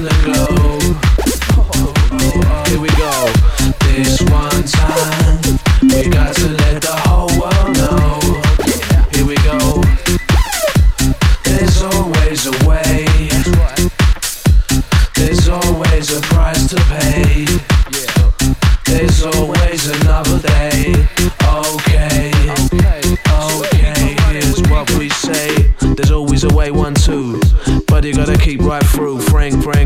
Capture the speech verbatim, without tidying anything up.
the globe. Here we go. This one time, we got to let the whole world know. Here we go. There's always a way. There's always a price to pay. There's always another day. Okay, okay, here's what we say. There's always a way, one, two.